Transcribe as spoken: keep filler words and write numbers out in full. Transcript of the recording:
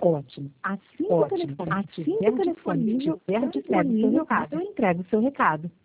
Ótimo. Assim que o Ótimo. telefone Assim que estiver o telefone disponível, estiver eu entrego o seu disponível, recado. eu entrego o seu recado.